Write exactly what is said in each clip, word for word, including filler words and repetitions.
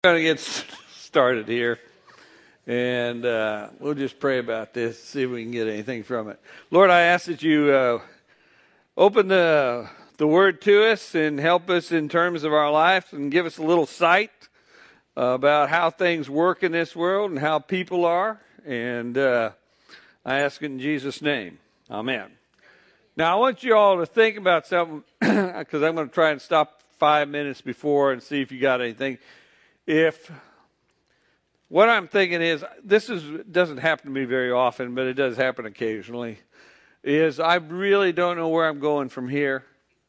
Going to get started here, and uh, we'll just pray about this, see if we can get anything from it. Lord, I ask that you uh, open the the Word to us and help us in terms of our life and give us a little sight uh, about how things work in this world and how people are. And uh, I ask it in Jesus' name. Amen. Now, I want you all to think about something, because I'm going to try and stop five minutes before and see if you got anything. If what I'm thinking is, this is doesn't happen to me very often, but it does happen occasionally, is I really don't know where I'm going from here.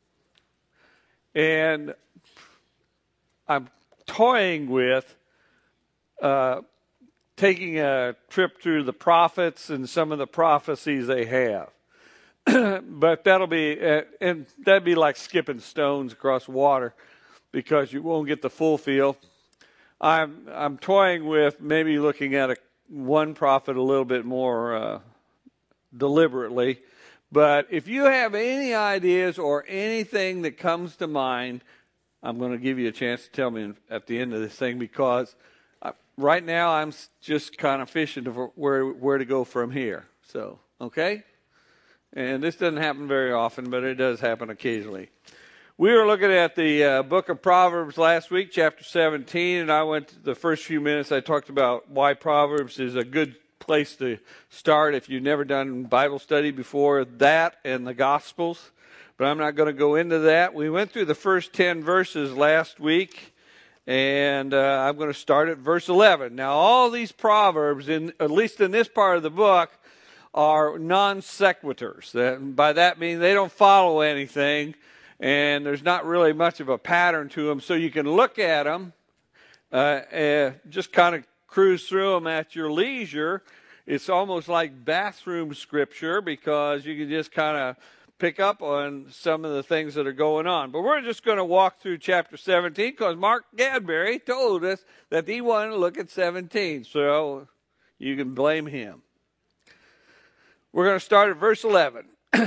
And I'm toying with uh, taking a trip through the prophets and some of the prophecies they have. But that'll be, uh, and that'd be like skipping stones across water, because you won't get the full feel. I'm I'm toying with maybe looking at a, one prophet a little bit more uh, deliberately. But if you have any ideas or anything that comes to mind, I'm going to give you a chance to tell me at the end of this thing, because I, right now I'm just kind of fishing for where where to go from here. So, okay? And this doesn't happen very often, but it does happen occasionally. We were looking at the uh, book of Proverbs last week, chapter seventeen, and I went to the first few minutes, I talked about why Proverbs is a good place to start if you've never done Bible study before, that and the Gospels. But I'm not going to go into that. We went through the first ten verses last week, and uh, I'm going to start at verse eleven. Now, all these Proverbs, in at least in this part of the book, are non sequiturs. That, by that means they don't follow anything, and there's not really much of a pattern to them, so you can look at them, uh, uh, just kind of cruise through them at your leisure. It's almost like bathroom scripture, because you can just kind of pick up on some of the things that are going on. But we're just going to walk through chapter seventeen, because Mark Gadberry told us that he wanted to look at seventeen, so you can blame him. We're going to start at verse eleven.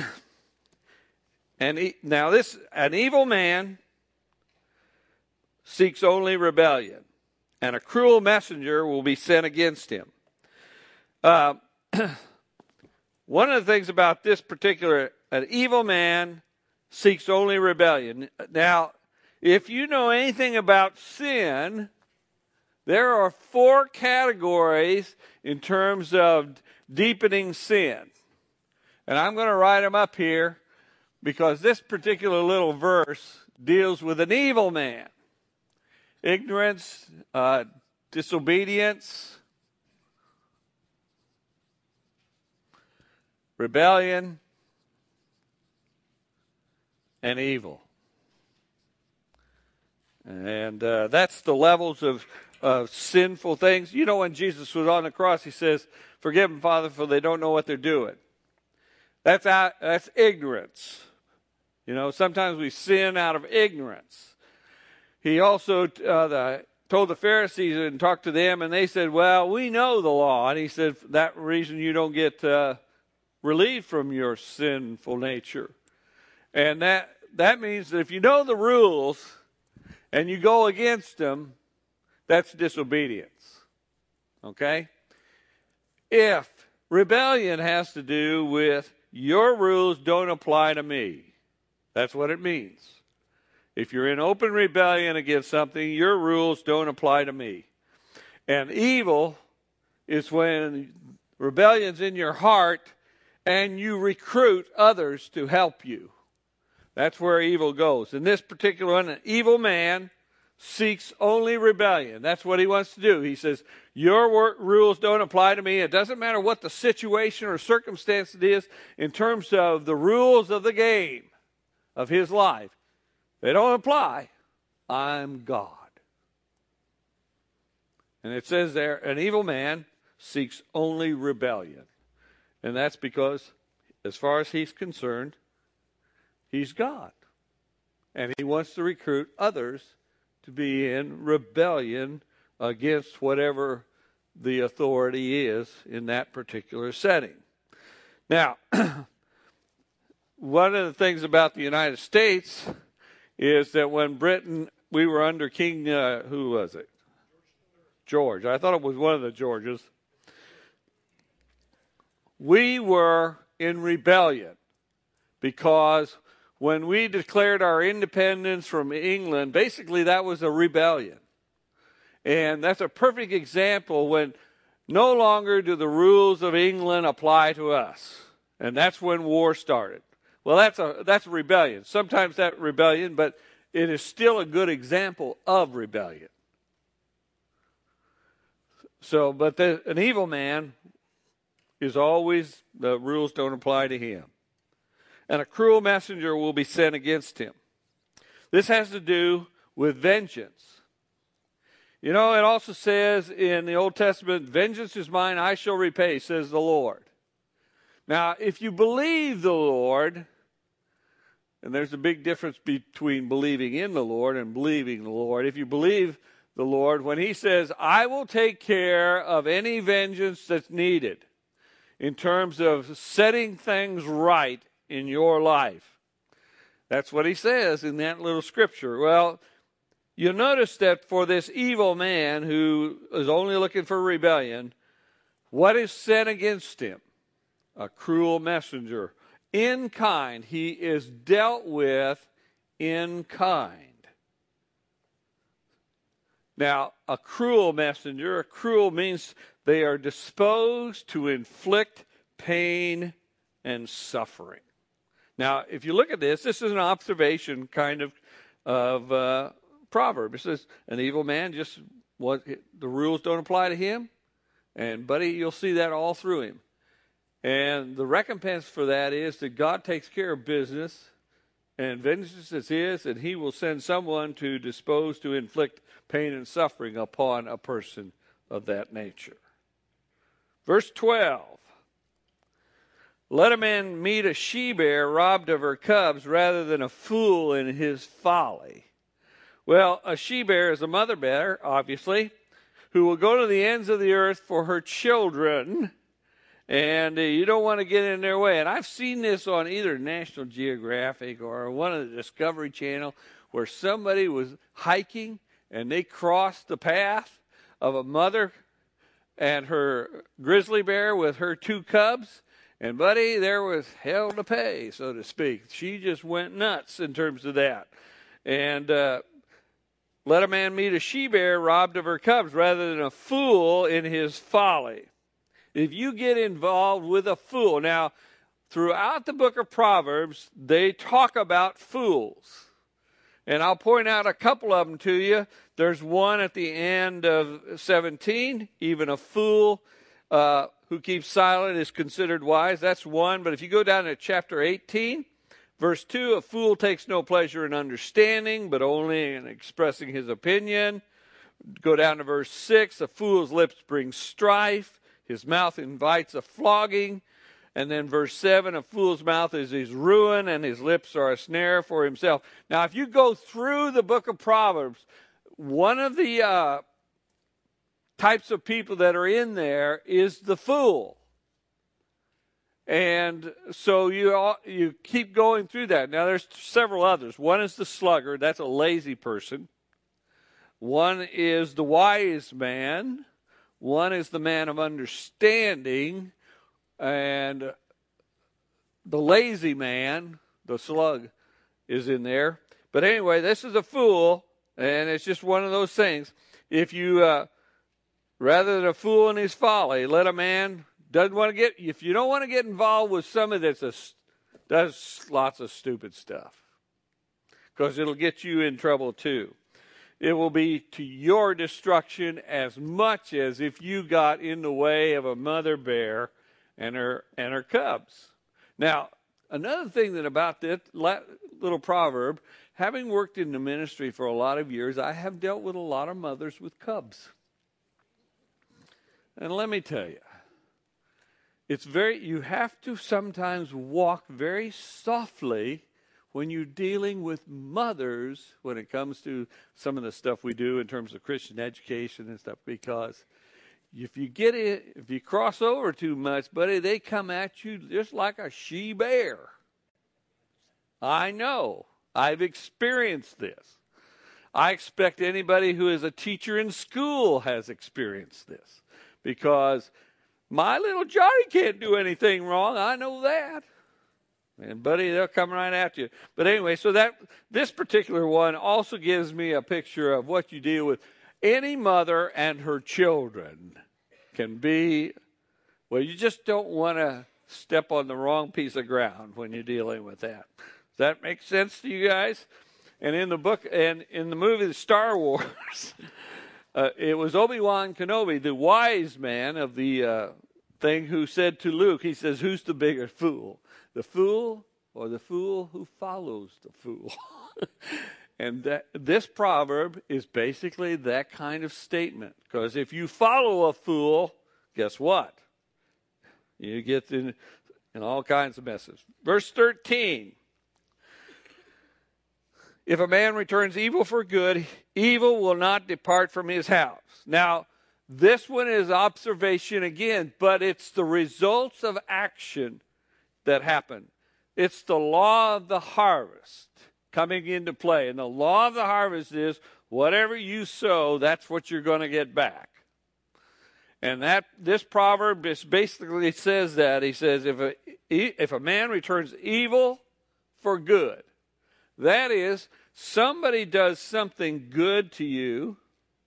And he, now this, an evil man seeks only rebellion, and a cruel messenger will be sent against him. Uh, one of the things about this particular, an evil man seeks only rebellion. Now, if you know anything about sin, there are four categories in terms of deepening sin. And I'm going to write them up here, because this particular little verse deals with an evil man. Ignorance, uh, disobedience, rebellion, and evil. And uh, that's the levels of, of sinful things. You know, when Jesus was on the cross, he says, "Forgive them, Father, for they don't know what they're doing." That's out, that's ignorance. You know, sometimes we sin out of ignorance. He also uh, the, told the Pharisees and talked to them, and they said, "Well, we know the law." And he said, "For that reason you don't get uh, relieved from your sinful nature." And that that means that if you know the rules and you go against them, that's disobedience. Okay? If rebellion has to do with your rules don't apply to me, that's what it means. If you're in open rebellion against something, your rules don't apply to me. And evil is when rebellion's in your heart and you recruit others to help you. That's where evil goes. In this particular one, an evil man seeks only rebellion. That's what he wants to do. He says, your work rules don't apply to me. It doesn't matter what the situation or circumstance it is in terms of the rules of the game of his life. They don't apply. I'm God. And it says there, an evil man seeks only rebellion. And that's because, as far as he's concerned, he's God. And he wants to recruit others to be in rebellion against whatever the authority is in that particular setting. Now, one of the things about the United States is that when Britain, we were under King, uh, who was it? George. I thought it was one of the Georges. We were in rebellion because when we declared our independence from England, basically that was a rebellion. And that's a perfect example when no longer do the rules of England apply to us. And that's when war started. Well, that's a that's a rebellion. Sometimes that rebellion, but it is still a good example of rebellion. So, but the, an evil man is always, the rules don't apply to him. And a cruel messenger will be sent against him. This has to do with vengeance. You know, it also says in the Old Testament, vengeance is mine, I shall repay, says the Lord. Now, if you believe the Lord, and there's a big difference between believing in the Lord and believing the Lord. If you believe the Lord, when he says, I will take care of any vengeance that's needed in terms of setting things right in your life. That's what he says in that little scripture. Well, you'll notice that for this evil man who is only looking for rebellion, what is sent against him? A cruel messenger. In kind. He is dealt with in kind. Now, a cruel messenger, a cruel means they are disposed to inflict pain and suffering. Now, if you look at this, this is an observation kind of of uh, proverb. It says, an evil man, just what the rules don't apply to him. And, buddy, you'll see that all through him. And the recompense for that is that God takes care of business, and vengeance is his, and he will send someone to dispose to inflict pain and suffering upon a person of that nature. Verse twelve. Let a man meet a she-bear robbed of her cubs rather than a fool in his folly. Well, a she-bear is a mother bear, obviously, who will go to the ends of the earth for her children. And uh, you don't want to get in their way. And I've seen this on either National Geographic or one of the Discovery Channel where somebody was hiking and they crossed the path of a mother and her grizzly bear with her two cubs. And, buddy, there was hell to pay, so to speak. She just went nuts in terms of that. And uh, let a man meet a she-bear robbed of her cubs rather than a fool in his folly. If you get involved with a fool, now, throughout the book of Proverbs, they talk about fools. And I'll point out a couple of them to you. There's one at the end of seventeen, even a fool uh, who keeps silent is considered wise. That's one. But if you go down to chapter eighteen, verse two, a fool takes no pleasure in understanding, but only in expressing his opinion. Go down to verse six, a fool's lips bring strife. His mouth invites a flogging. And then verse seven, a fool's mouth is his ruin, and his lips are a snare for himself. Now, if you go through the book of Proverbs, one of the uh, types of people that are in there is the fool. And so you all, you keep going through that. Now, there's several others. One is the sluggard. That's a lazy person. One is the wise man. One is the man of understanding, and the lazy man, the slug, is in there. But anyway, this is a fool, and it's just one of those things. If you, uh, rather than a fool in his folly, let a man, doesn't want to get, if you don't want to get involved with somebody that's a, does lots of stupid stuff, because it'll get you in trouble too. It will be to your destruction as much as if you got in the way of a mother bear and her and her cubs. Now, another thing that about this little proverb, having worked in the ministry for a lot of years, I have dealt with a lot of mothers with cubs. And let me tell you, it's very, you have to sometimes walk very softly when you're dealing with mothers, when it comes to some of the stuff we do in terms of Christian education and stuff, because if you get it, if you cross over too much, buddy, they come at you just like a she-bear. I know. I've experienced this. I expect anybody who is a teacher in school has experienced this, because my little Johnny can't do anything wrong. I know that. And buddy, they'll come right at you. But anyway, so that this particular one also gives me a picture of what you deal with. Any mother and her children can be, well, you just don't want to step on the wrong piece of ground when you're dealing with that. Does that make sense to you guys? And in the book, and in the movie Star Wars, uh, it was Obi-Wan Kenobi, the wise man of the uh, thing, who said to Luke, he says, who's the bigger fool? The fool or the fool who follows the fool? And that, this proverb is basically that kind of statement. Because if you follow a fool, guess what? You get in, in all kinds of messes. Verse thirteen. If a man returns evil for good, evil will not depart from his house. Now, this one is observation again, but it's the results of action that happen. It's the law of the harvest coming into play. And the law of the harvest is whatever you sow, that's what you're going to get back. And that this proverb just basically says that. He says, if a, if a man returns evil for good, that is, somebody does something good to you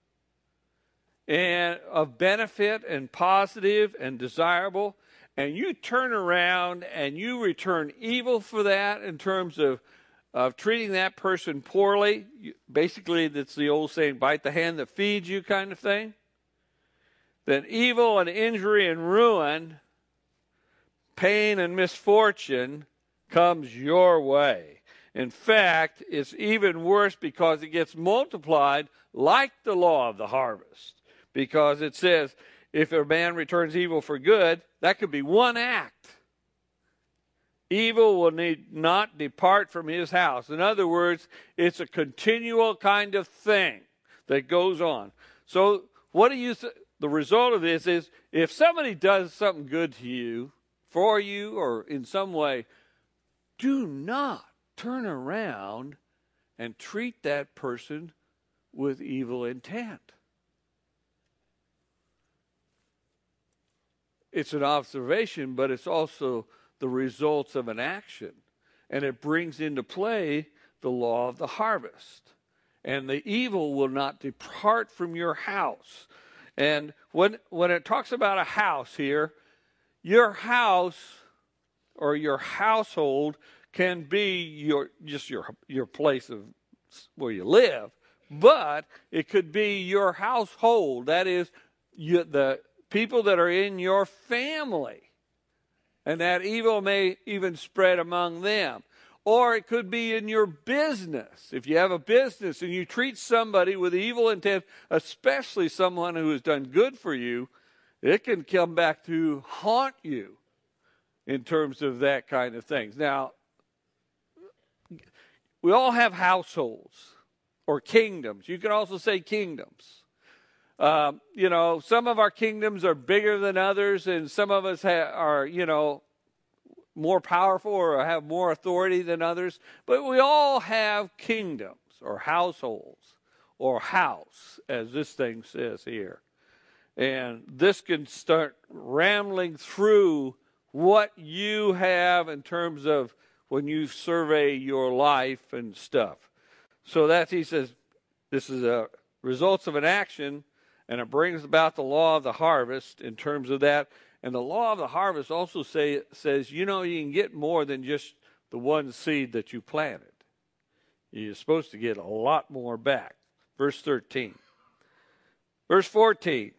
and of benefit and positive and desirable, and you turn around and you return evil for that in terms of, of treating that person poorly. Basically, that's the old saying, bite the hand that feeds you kind of thing. Then evil and injury and ruin, pain and misfortune comes your way. In fact, it's even worse because it gets multiplied like the law of the harvest. Because it says, if a man returns evil for good, that could be one act. Evil will need not depart from his house. In other words, it's a continual kind of thing that goes on. So what do you th- the result of this is, if somebody does something good to you, for you, or in some way, do not turn around and treat that person with evil intent. It's an observation, but it's also the results of an action. And it brings into play the law of the harvest. And the evil will not depart from your house. And when, when it talks about a house here, your house or your household can be your just your your place of where you live, but it could be your household. That is, you, the people that are in your family, and that evil may even spread among them. Or it could be in your business. If you have a business and you treat somebody with evil intent, especially someone who has done good for you, it can come back to haunt you in terms of that kind of things. Now, we all have households or kingdoms. You can also say kingdoms. Um, you know, some of our kingdoms are bigger than others, and some of us ha- are, you know, more powerful or have more authority than others. But we all have kingdoms or households or house, as this thing says here. And this can start rambling through what you have in terms of when you survey your life and stuff. So that's, he says, this is a results of an action, and it brings about the law of the harvest in terms of that. And the law of the harvest also say, says, you know, you can get more than just the one seed that you planted. You're supposed to get a lot more back. Verse thirteen. Verse fourteen.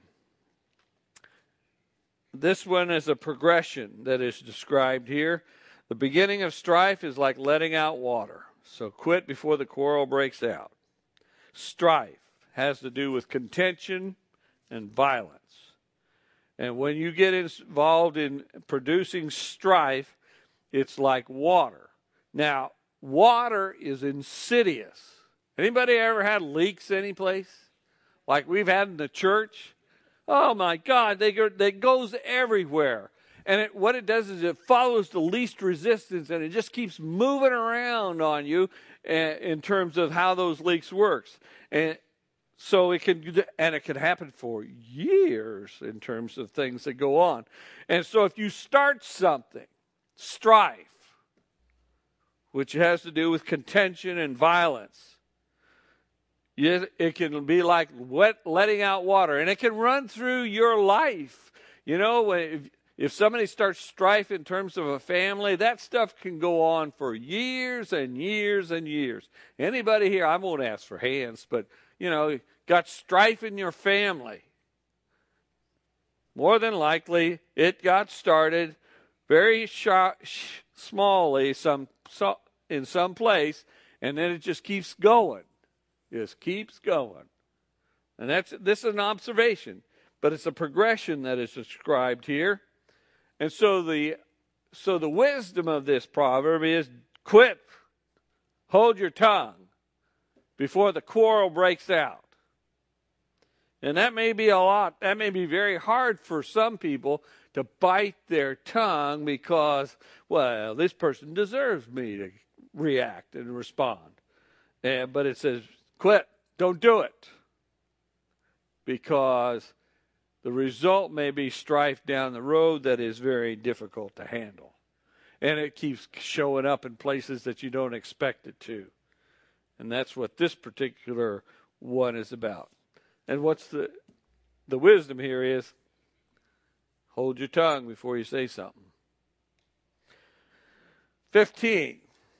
This one is a progression that is described here. The beginning of strife is like letting out water. So quit before the quarrel breaks out. Strife has to do with contention and violence. And when you get involved in producing strife, it's like water. Now, water is insidious. Anybody ever had leaks anyplace? Like we've had in the church? Oh my God, they go, they goes everywhere. And it, what it does is it follows the least resistance, and it just keeps moving around on you. in terms of how those leaks works. And so it can, and it can happen for years in terms of things that go on. And so if you start something, strife, which has to do with contention and violence, it can be like wet, letting out water, and it can run through your life. You know, if, if somebody starts strife in terms of a family, that stuff can go on for years and years and years. Anybody here, I won't ask for hands, but, you know, got strife in your family. More than likely, it got started very sharp, smallly some, so, in some place, and then it just keeps going. Just keeps going. And that's this is an observation, but it's a progression that is described here. And so the so the wisdom of this proverb is quit, hold your tongue before the quarrel breaks out. And that may be a lot, that may be very hard for some people to bite their tongue because, well, this person deserves me to react and respond. And, but it says, quit, don't do it. Because the result may be strife down the road that is very difficult to handle. And it keeps showing up in places that you don't expect it to. And that's what this particular one is about. And what's the the wisdom here is, hold your tongue before you say something. Fifteen.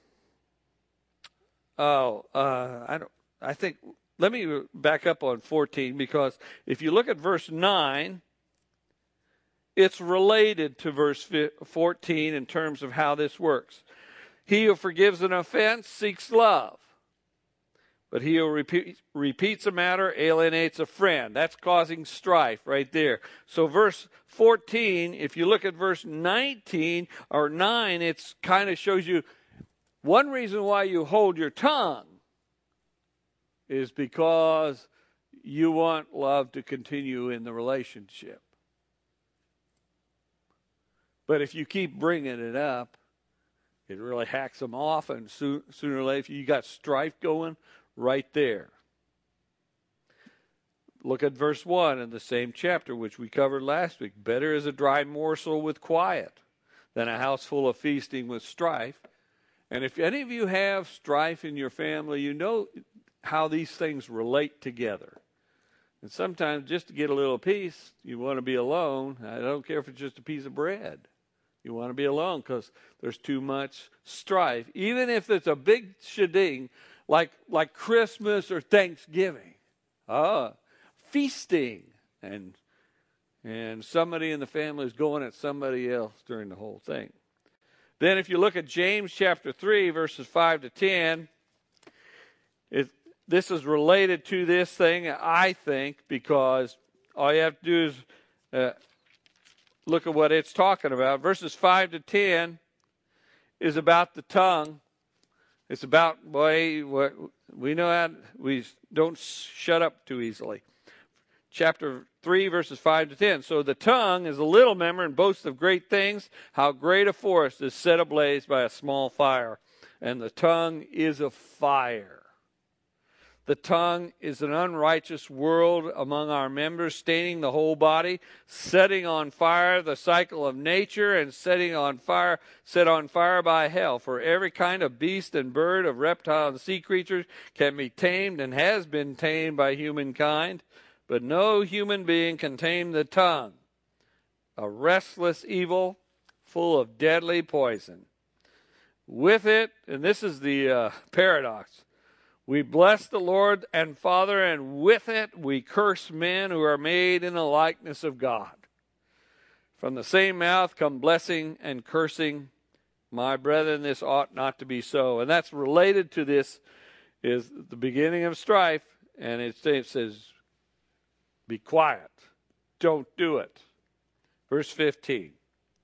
Oh, uh, I don't. I think. Let me back up on fourteen, because if you look at verse nine, it's related to verse fourteen in terms of how this works. He who forgives an offense seeks love, but he who repeat, repeats a matter alienates a friend. That's causing strife right there. So verse fourteen, if you look at verse nineteen or nine, it kind of shows you one reason why you hold your tongue is because you want love to continue in the relationship. But if you keep bringing it up, it really hacks them off, and sooner or later you got strife going right there. Look at verse one in the same chapter, which we covered last week. Better is a dry morsel with quiet than a house full of feasting with strife. And if any of you have strife in your family, you know how these things relate together. And sometimes just to get a little peace, you want to be alone. I don't care if it's just a piece of bread. You want to be alone because there's too much strife. Even if it's a big sheding, like, like Christmas or Thanksgiving. Ah, feasting. And, and somebody in the family is going at somebody else during the whole thing. Then if you look at James chapter three, verses five to ten, it, this is related to this thing, I think, because all you have to do is uh, look at what it's talking about. Verses five to ten is about the tongue. It's about, boy, what we know how we don't shut up too easily. Chapter three, verses five to ten. So the tongue is a little member and boasts of great things. How great a forest is set ablaze by a small fire. And the tongue is a fire. The tongue is an unrighteous world among our members, staining the whole body, setting on fire the cycle of nature, and setting on fire, set on fire by hell. For every kind of beast and bird, of reptile and sea creatures can be tamed and has been tamed by humankind, but no human being can tame the tongue, a restless evil full of deadly poison. With it, and this is the uh, paradox, we bless the Lord and Father, and with it we curse men who are made in the likeness of God. From the same mouth come blessing and cursing. My brethren, this ought not to be so. And that's related to this, is the beginning of strife, and it says, be quiet. Don't do it. Verse fifteen.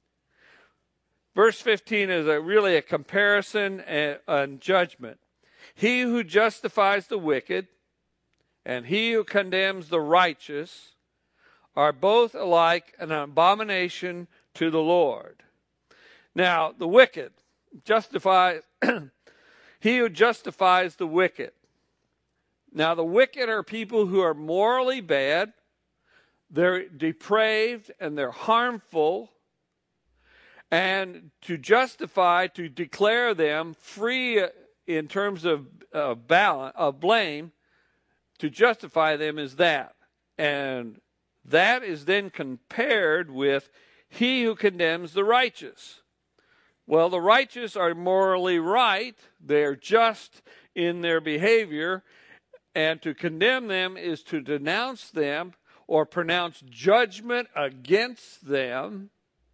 Verse fifteen is a, really a comparison and, and judgment. He who justifies the wicked and he who condemns the righteous are both alike an abomination to the Lord. Now, the wicked justifies, He who justifies the wicked. Now, the wicked are people who are morally bad, they're depraved, and they're harmful. And to justify, to declare them free in terms of uh, balance, of blame, to justify them is that. And that is then compared with he who condemns the righteous. Well, the righteous are morally right. They're just in their behavior. And to condemn them is to denounce them or pronounce judgment against them.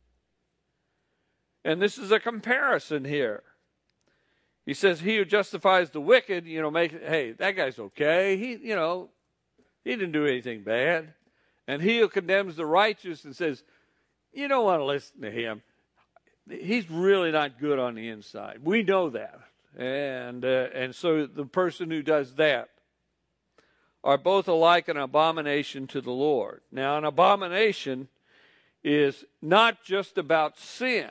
And this is a comparison here. He says, he who justifies the wicked, you know, make, hey, that guy's okay. He, you know, he didn't do anything bad. And he who condemns the righteous and says, you don't want to listen to him. He's really not good on the inside. We know that. And, uh, and so the person who does that are both alike an abomination to the Lord. Now, an abomination is not just about sin.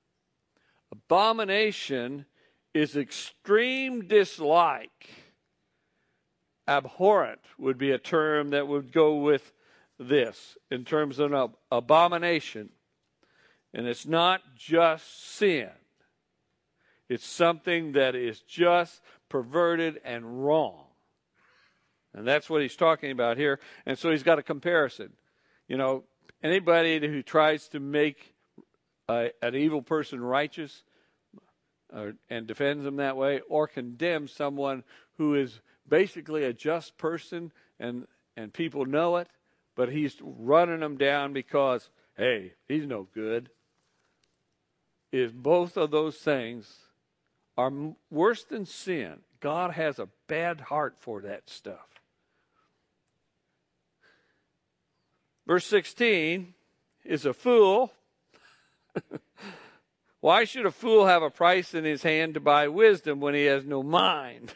Abomination is extreme dislike. Abhorrent would be a term that would go with this in terms of an abomination. And it's not just sin. It's something that is just perverted and wrong. And that's what he's talking about here. And so he's got a comparison. You know, anybody who tries to make uh, an evil person righteous uh, and defends them that way, or condemns someone who is basically a just person and, and people know it, but he's running them down because, hey, he's no good, is both of those things are m- worse than sin. God has a bad heart for that stuff. Verse sixteen is a fool. Why should a fool have a price in his hand to buy wisdom when he has no mind?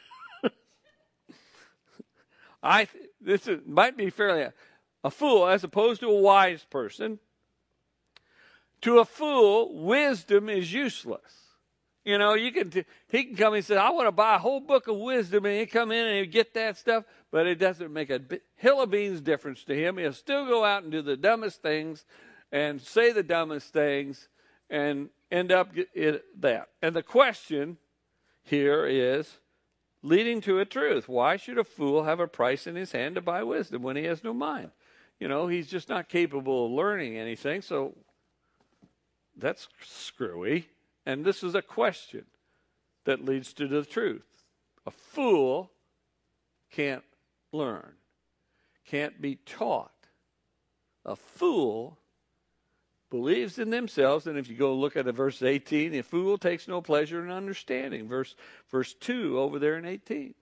I this is, might be fairly a, a fool as opposed to a wise person. To a fool, wisdom is useless. You know, you can t- he can come and say, I want to buy a whole book of wisdom, and he come in and he get that stuff, but it doesn't make a b- hill of beans difference to him. He'll still go out and do the dumbest things and say the dumbest things and end up it, that. And the question here is leading to a truth. Why should a fool have a price in his hand to buy wisdom when he has no mind? You know, he's just not capable of learning anything, so that's screwy. And this is a question that leads to the truth. A fool can't learn, can't be taught. A fool believes in themselves, and if you go look at the verse eighteen, a fool takes no pleasure in understanding. Verse, verse two over there in eighteen.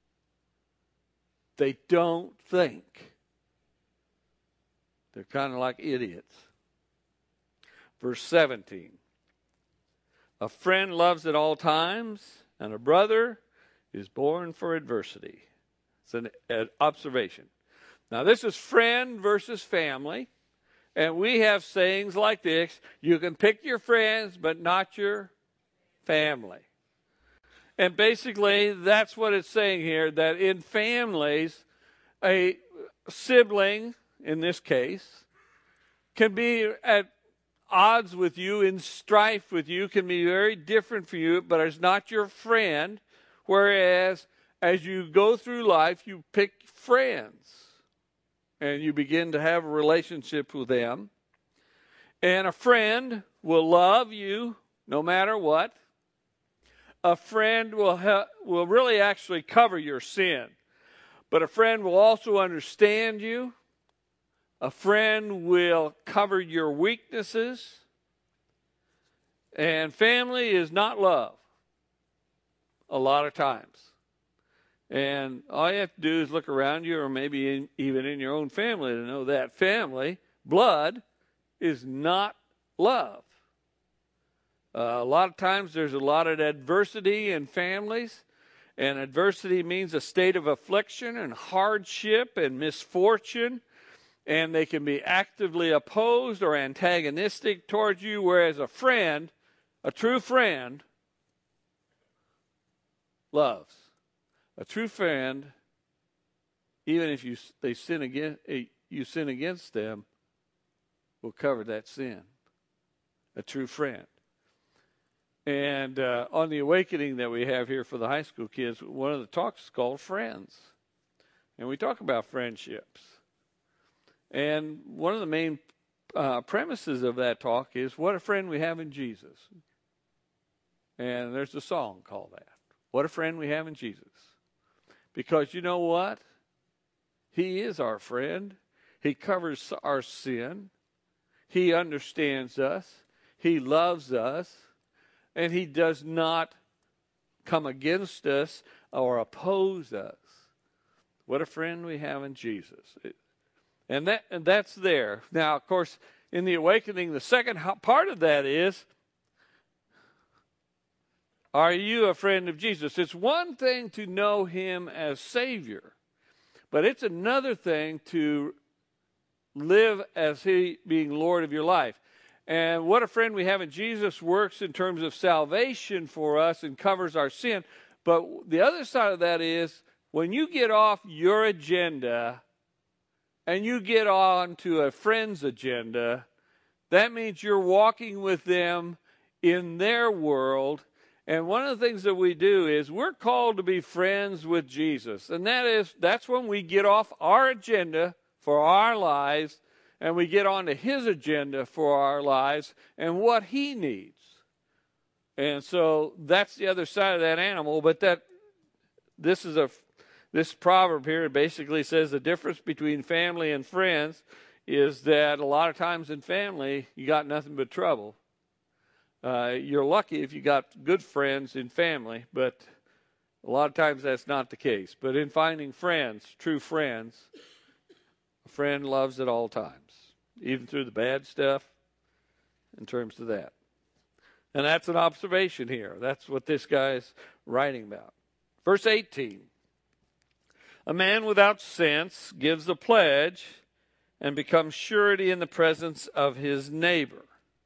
They don't think. They're kind of like idiots. Verse seventeen. A friend loves at all times, and a brother is born for adversity. It's an, an observation. Now, this is friend versus family, and we have sayings like this. You can pick your friends, but not your family. And basically, that's what it's saying here, that in families, a sibling, in this case, can be at odds with you, in strife with you, can be very different for you, but it's not your friend. Whereas as you go through life, you pick friends and you begin to have a relationship with them. And a friend will love you no matter what. A friend will ha- will really actually cover your sin, but a friend will also understand you. A friend will cover your weaknesses. And family is not love a lot of times. And all you have to do is look around you, or maybe in, even in your own family, to know that family, blood, is not love. Uh, a lot of times there's a lot of adversity in families. And adversity means a state of affliction and hardship and misfortune. And they can be actively opposed or antagonistic towards you, whereas a friend, a true friend, loves. A true friend, even if you they sin against you sin against them, will cover that sin. A true friend. And uh, on the awakening that we have here for the high school kids, one of the talks is called Friends. And we talk about friendships. And one of the main uh, premises of that talk is what a friend we have in Jesus. And there's a song called that. What a friend we have in Jesus. Because you know what? He is our friend. He covers our sin. He understands us. He loves us. And he does not come against us or oppose us. What a friend we have in Jesus. And that and that's there. Now, of course, in the awakening, the second part of that is, are you a friend of Jesus? It's one thing to know him as Savior, but it's another thing to live as he being Lord of your life. And what a friend we have in Jesus works in terms of salvation for us and covers our sin. But the other side of that is, when you get off your agenda and you get on to a friend's agenda, that means you're walking with them in their world. And one of the things that we do is we're called to be friends with Jesus. And that is, that's when we get off our agenda for our lives and we get on to his agenda for our lives and what he needs. And so that's the other side of that animal. But that this is a this proverb here basically says the difference between family and friends is that a lot of times in family you got nothing but trouble. Uh, you're lucky if you got good friends in family, but a lot of times that's not the case. But in finding friends, true friends, a friend loves at all times, even through the bad stuff, in terms of that. And that's an observation here. That's what this guy's writing about. Verse eighteen. A man without sense gives a pledge and becomes surety in the presence of his neighbor.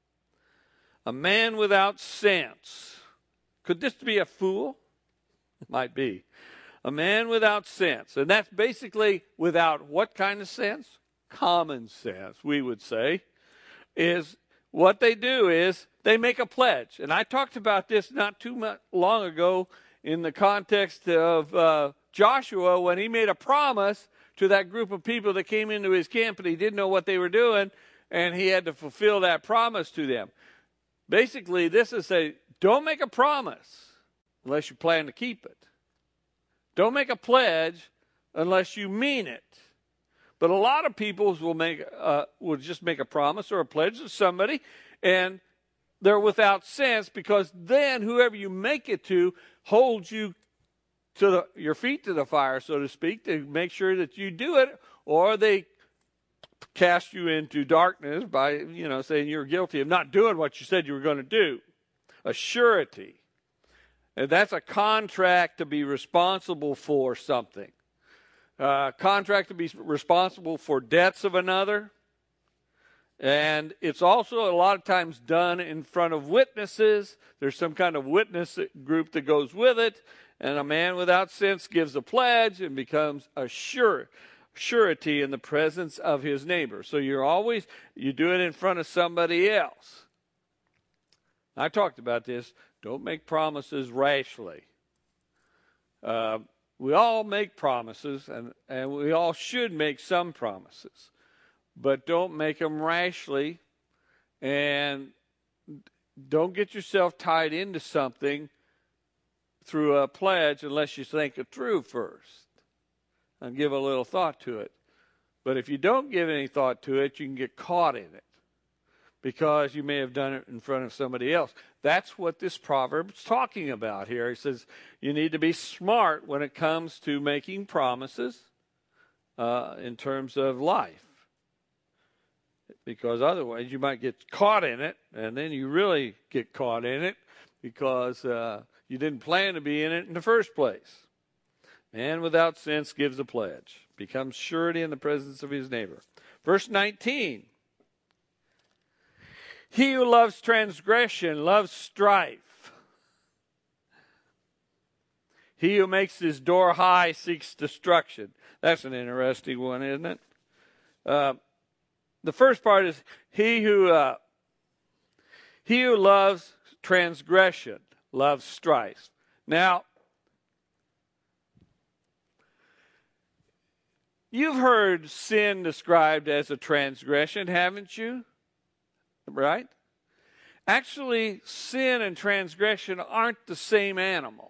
A man without sense. Could this be a fool? It might be. A man without sense. And that's basically without what kind of sense? Common sense, we would say. Is what they do is they make a pledge. And I talked about this not too much long ago in the context of uh, Joshua when he made a promise to that group of people that came into his camp and he didn't know what they were doing and he had to fulfill that promise to them. Basically, this is a, don't make a promise unless you plan to keep it. Don't make a pledge unless you mean it. But a lot of people will make uh, will just make a promise or a pledge to somebody, and they're without sense because then whoever you make it to holds you to the, your feet to the fire, so to speak, to make sure that you do it, or they cast you into darkness by, you know, saying you're guilty of not doing what you said you were going to do. A surety. And that's a contract to be responsible for something. Uh, contract to be responsible for debts of another. And it's also a lot of times done in front of witnesses. There's some kind of witness group that goes with it. And a man without sense gives a pledge and becomes a sure, surety in the presence of his neighbor. So you're always, you do it in front of somebody else. I talked about this. Don't make promises rashly. Uh, we all make promises, and, and we all should make some promises. But don't make them rashly, and don't get yourself tied into something through a pledge unless you think it through first and give a little thought to it. But if you don't give any thought to it, you can get caught in it because you may have done it in front of somebody else. That's what this proverb is talking about here. He says you need to be smart when it comes to making promises uh, in terms of life. Because otherwise you might get caught in it, and then you really get caught in it because uh, you didn't plan to be in it in the first place. Man without sense gives a pledge, becomes surety in the presence of his neighbor. Verse nineteen. He who loves transgression loves strife. He who makes his door high seeks destruction. That's an interesting one, isn't it? Uh, the first part is he who uh, he who loves transgression loves strife. Now, you've heard sin described as a transgression, haven't you? Right? Actually, sin and transgression aren't the same animal.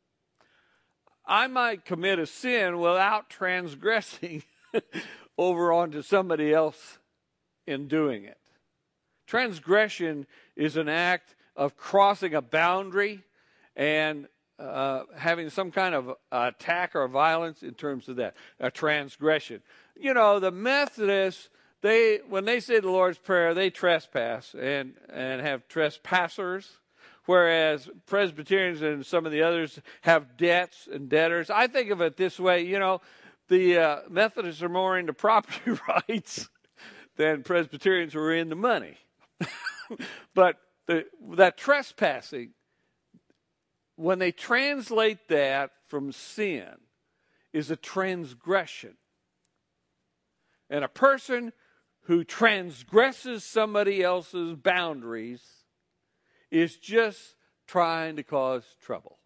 I might commit a sin without transgressing over onto somebody else in doing it. Transgression is an act of crossing a boundary and uh, having some kind of attack or violence in terms of that, a transgression. You know, the Methodists, they when they say the Lord's Prayer, they trespass and, and have trespassers. Whereas Presbyterians and some of the others have debts and debtors. I think of it this way, you know, the uh, Methodists are more into property rights than Presbyterians who are into money. But the, that trespassing, when they translate that from sin, is a transgression. And a person who transgresses somebody else's boundaries is just trying to cause trouble.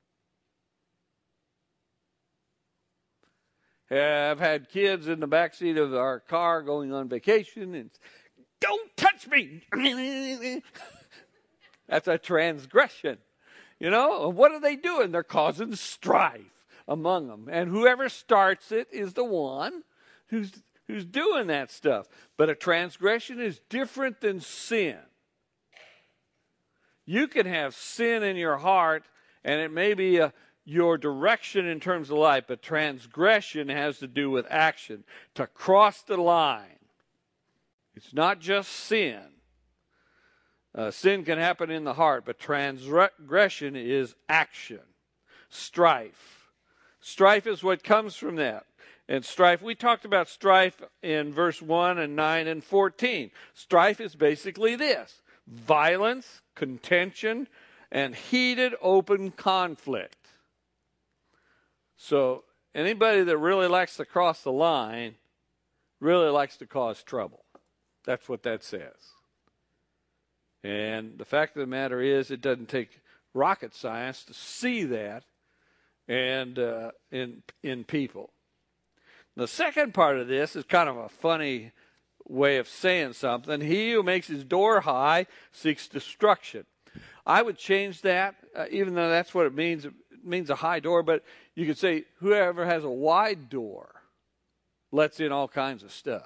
I've had kids in the backseat of our car going on vacation and, don't touch me. That's a transgression. You know, what are they doing? They're causing strife among them. And whoever starts it is the one who's who's doing that stuff. But a transgression is different than sin. You can have sin in your heart, and it may be a, your direction in terms of life, but transgression has to do with action, to cross the line. It's not just sin. Uh, sin can happen in the heart, but transgression is action. Strife. Strife is what comes from that. And strife, we talked about strife in verse one and nine and fourteen. Strife is basically this: violence, contention, and heated open conflict. So anybody that really likes to cross the line really likes to cause trouble. That's what that says. And the fact of the matter is, it doesn't take rocket science to see that and uh, in in people. The second part of this is kind of a funny way of saying something. He who makes his door high seeks destruction. I would change that, uh, even though that's what it means. It means a high door, but you could say whoever has a wide door lets in all kinds of stuff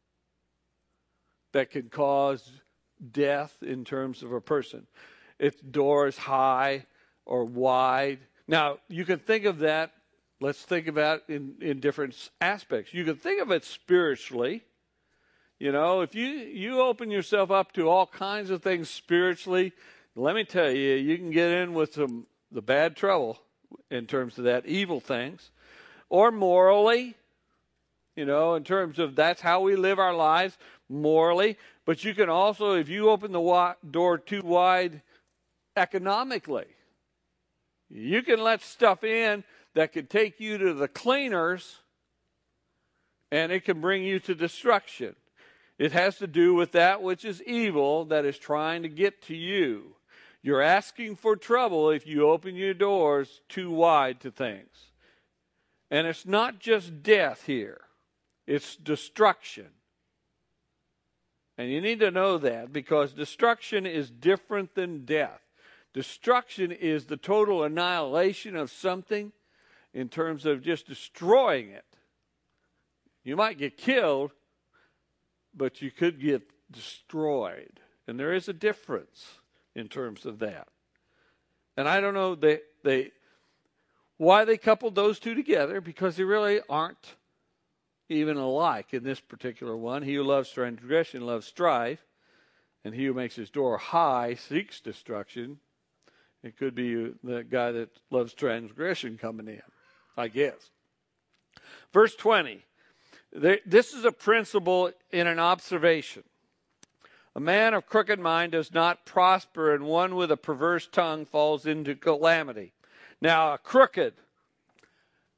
that can cause death in terms of a person. Its door is high or wide. Now, you can think of that, let's think about it in, in different aspects. You can think of it spiritually. You know, if you, you open yourself up to all kinds of things spiritually, let me tell you, you can get in with some the bad trouble in terms of that, evil things. Or morally, you know, in terms of that's how we live our lives, morally. But you can also, if you open the wa- door too wide economically, you can let stuff in that could take you to the cleaners, and it can bring you to destruction. It has to do with that which is evil that is trying to get to you. You're asking for trouble if you open your doors too wide to things. And it's not just death here. It's destruction. And you need to know that, because destruction is different than death. Destruction is the total annihilation of something in terms of just destroying it. You might get killed, but you could get destroyed. And there is a difference in terms of that. And I don't know they, they why they coupled those two together, because they really aren't even alike in this particular one. He who loves transgression loves strife, and he who makes his door high seeks destruction. It could be the guy that loves transgression coming in, I guess. Verse twenty. This is a principle in an observation. A man of crooked mind does not prosper, and one with a perverse tongue falls into calamity. Now, a crooked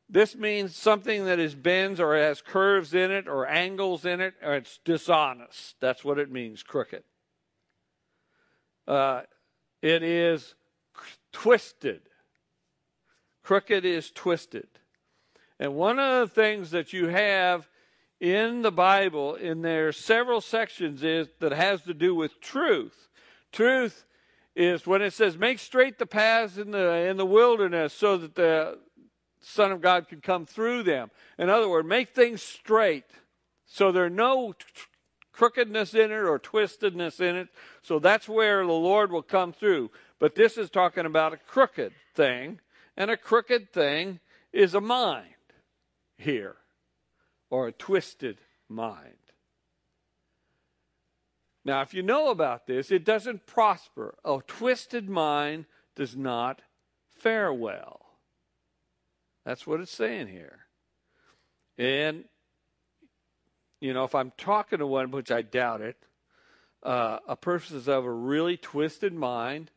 This means something that is bends or has curves in it or angles in it, or it's dishonest. That's what it means, crooked. Uh, it is twisted. Crooked is twisted. And one of the things that you have in the Bible, in their several sections, is that has to do with truth. Truth is when it says, make straight the paths in the in the wilderness so that the Son of God can come through them. In other words, make things straight so there's no t- crookedness in it or twistedness in it. So that's where the Lord will come through. But this is talking about a crooked thing, and a crooked thing is a mind here, or a twisted mind. Now, if you know about this, it doesn't prosper. A twisted mind does not fare well. That's what it's saying here. And, you know, if I'm talking to one, which I doubt it, uh, a person is of a really twisted mind,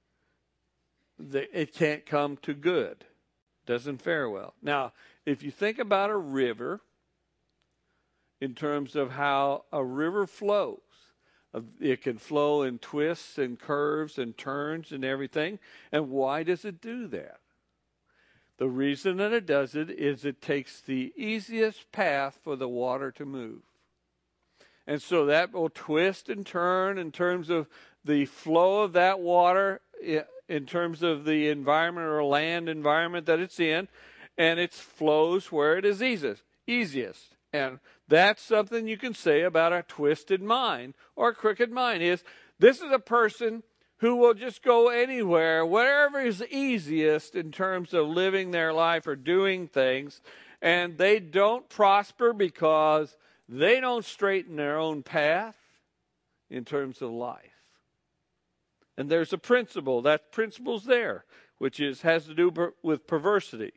it can't come to good. Doesn't fare well. Now, if you think about a river, in terms of how a river flows, it can flow in twists and curves and turns and everything. And why does it do that? The reason that it does it is it takes the easiest path for the water to move. And so that will twist and turn in terms of the flow of that water, in terms of the environment or land environment that it's in, and it flows where it is easiest. easiest. And that's something you can say about a twisted mind or a crooked mind, is this is a person who will just go anywhere, whatever is easiest in terms of living their life or doing things, and they don't prosper because they don't straighten their own path in terms of life. And there's a principle, that principle's there, which is has to do per, with perversity.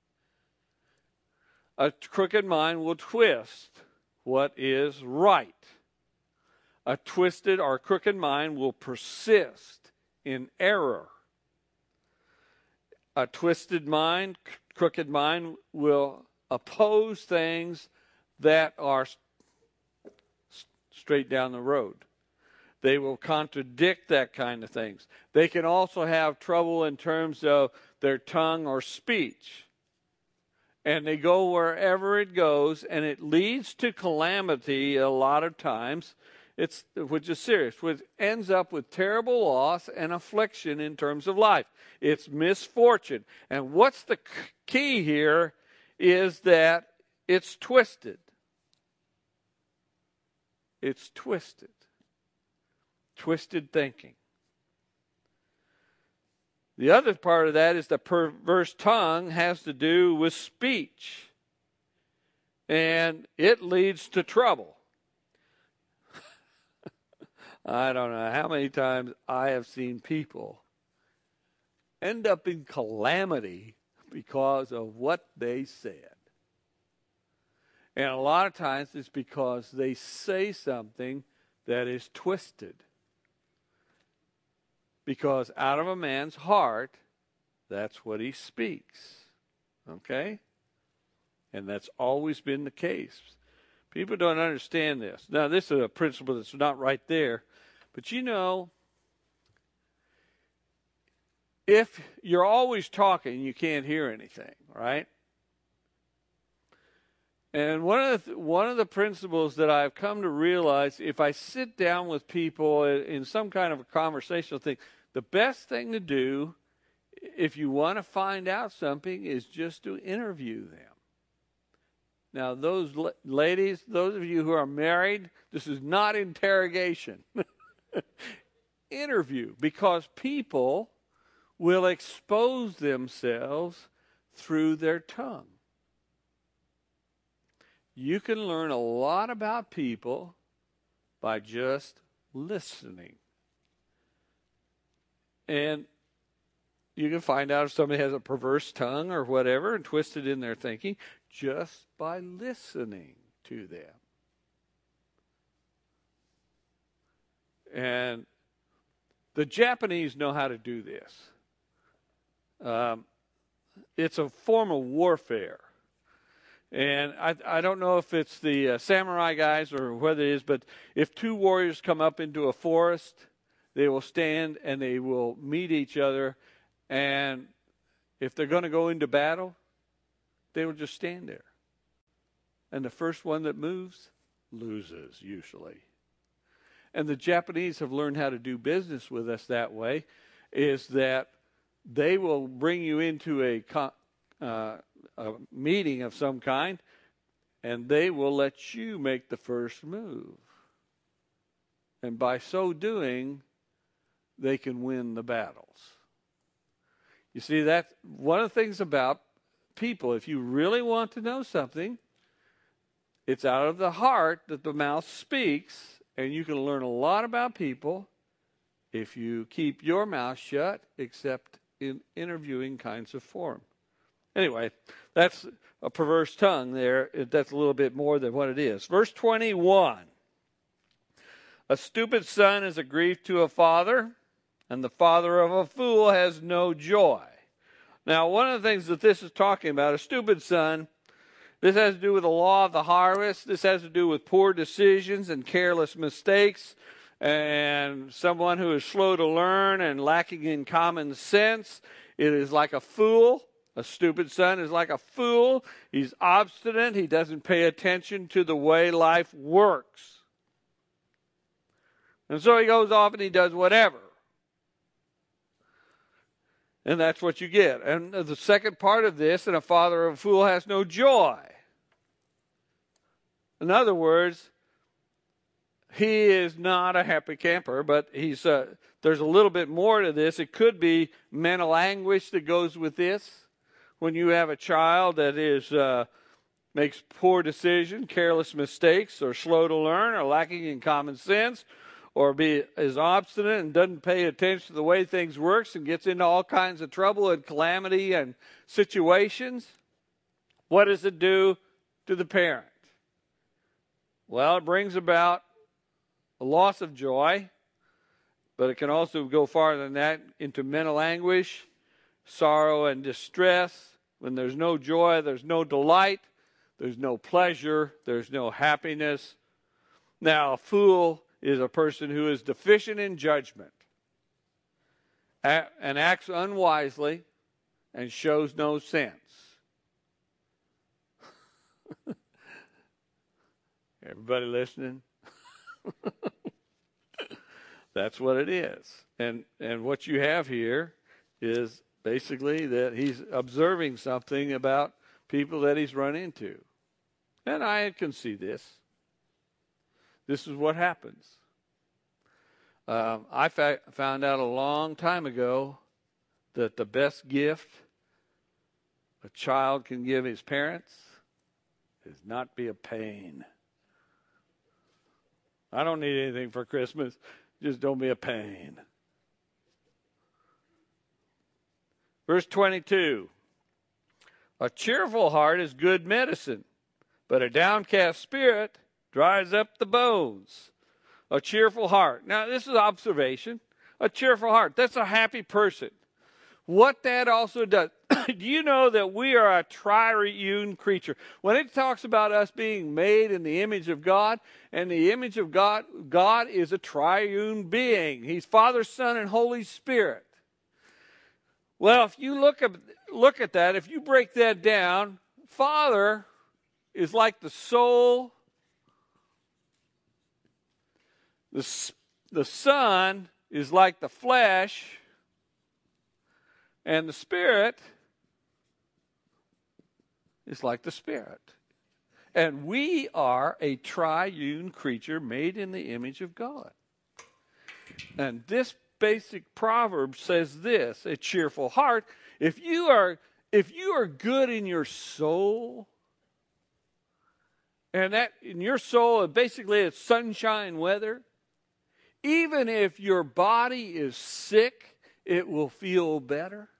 A crooked mind will twist what is right. A twisted or crooked mind will persist in error. A twisted mind, crooked mind, will oppose things that are straight down the road. They will contradict that kind of things. They can also have trouble in terms of their tongue or speech. And they go wherever it goes, and it leads to calamity a lot of times, it's which is serious, which ends up with terrible loss and affliction in terms of life. It's misfortune. And what's the key here is that it's twisted. It's twisted. Twisted thinking. The other part of that is the perverse tongue has to do with speech. And it leads to trouble. I don't know how many times I have seen people end up in calamity because of what they said. And a lot of times it's because they say something that is twisted. Because out of a man's heart, that's what he speaks. Okay? And that's always been the case. People don't understand this. Now, this is a principle that's not right there. But you know, if you're always talking, you can't hear anything, right? And one of the, one of the principles that I've come to realize, if I sit down with people in some kind of a conversational thing, the best thing to do, if you want to find out something, is just to interview them. Now, those la- ladies, those of you who are married, this is not interrogation. Interview, because people will expose themselves through their tongue. You can learn a lot about people by just listening. And you can find out if somebody has a perverse tongue or whatever and twisted in their thinking just by listening to them. And the Japanese know how to do this. Um, it's a form of warfare. And I, I don't know if it's the uh, samurai guys or whether it is, but if two warriors come up into a forest, they will stand and they will meet each other. And if they're going to go into battle, they will just stand there. And the first one that moves loses, usually. And the Japanese have learned how to do business with us that way, is that they will bring you into a uh, a meeting of some kind, and they will let you make the first move. And by so doing, they can win the battles. You see, that's one of the things about people. If you really want to know something, it's out of the heart that the mouth speaks, and you can learn a lot about people if you keep your mouth shut, except in interviewing kinds of form. Anyway, that's a perverse tongue there. That's a little bit more than what it is. Verse twenty-one. A stupid son is a grief to a father, and the father of a fool has no joy. Now, one of the things that this is talking about, a stupid son, this has to do with the law of the harvest. This has to do with poor decisions and careless mistakes, and someone who is slow to learn and lacking in common sense. It is like a fool. A stupid son is like a fool. He's obstinate. He doesn't pay attention to the way life works. And so he goes off and he does whatever. And that's what you get. And the second part of this, and a father of a fool has no joy. In other words, he is not a happy camper, but he's uh, there's a little bit more to this. It could be mental anguish that goes with this. When you have a child that is uh, makes poor decisions, careless mistakes, or slow to learn, or lacking in common sense, or be is obstinate and doesn't pay attention to the way things works and gets into all kinds of trouble and calamity and situations, what does it do to the parent? Well, it brings about a loss of joy, but it can also go farther than that into mental anguish, sorrow and distress. When there's no joy, there's no delight, there's no pleasure, there's no happiness. Now, a fool is a person who is deficient in judgment and acts unwisely and shows no sense. Everybody listening? That's what it is. And and what you have here is basically that he's observing something about people that he's run into. And I can see this. This is what happens. Um, I fa- found out a long time ago that the best gift a child can give his parents is not be a pain. I don't need anything for Christmas. Just don't be a pain. Verse twenty-two. A cheerful heart is good medicine, but a downcast spirit dries up the bones. A cheerful heart. Now, this is observation. A cheerful heart. That's a happy person. What that also does, do you know that we are a triune creature? When it talks about us being made in the image of God, and the image of God, God is a triune being. He's Father, Son, and Holy Spirit. Well, if you look at, look at that, if you break that down, Father is like the soul. The, the Son is like the flesh. And the Spirit is like the Spirit. And we are a triune creature made in the image of God. And this basic proverb says this, a cheerful heart. If you are, if you are good in your soul, and that in your soul, basically it's sunshine weather, even if your body is sick, it will feel better.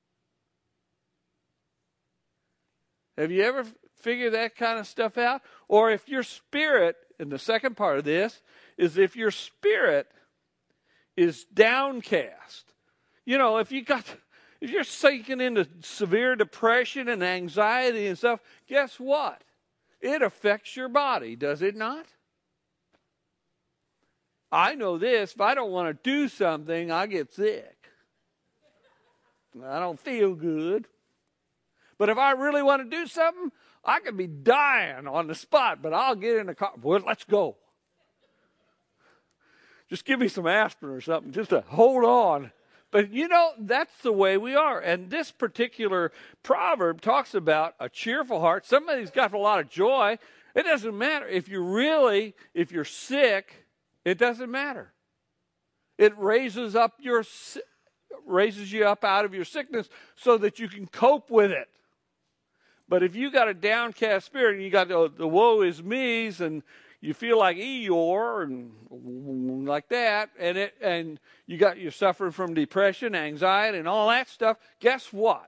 Have you ever figured that kind of stuff out? Or if your spirit, and the second part of this, is if your spirit is downcast. You know, if you got, if you're sinking into severe depression and anxiety and stuff, guess what? It affects your body, does it not? I know this, if I don't want to do something, I get sick. I don't feel good. But if I really want to do something, I could be dying on the spot, but I'll get in the car. Well, let's go. Just give me some aspirin or something just to hold on. But, you know, that's the way we are. And this particular proverb talks about a cheerful heart. Somebody's got a lot of joy. It doesn't matter. If you're really, if you're sick, it doesn't matter. It raises up your, raises you up out of your sickness so that you can cope with it. But if you got a downcast spirit and you got the, the woe is me's and you feel like Eeyore and like that, and it and you got you're suffering from depression, anxiety, and all that stuff, guess what?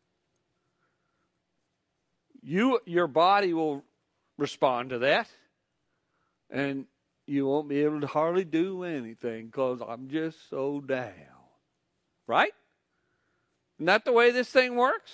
You your body will respond to that, and you won't be able to hardly do anything because I'm just so down. Right? Isn't that the way this thing works?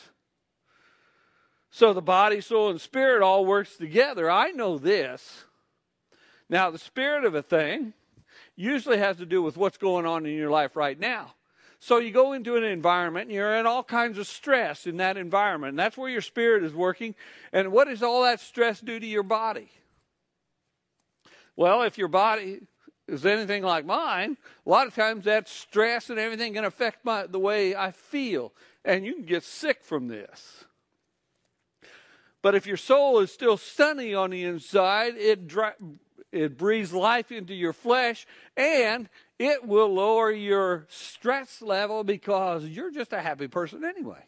So the body, soul, and spirit all works together. I know this. Now, the spirit of a thing usually has to do with what's going on in your life right now. So you go into an environment and you're in all kinds of stress in that environment. And that's where your spirit is working. And what does all that stress do to your body? Well, if your body is anything like mine, a lot of times that stress and everything can affect my, the way I feel. And you can get sick from this. But if your soul is still sunny on the inside, it dry, it breathes life into your flesh, and it will lower your stress level because you're just a happy person anyway.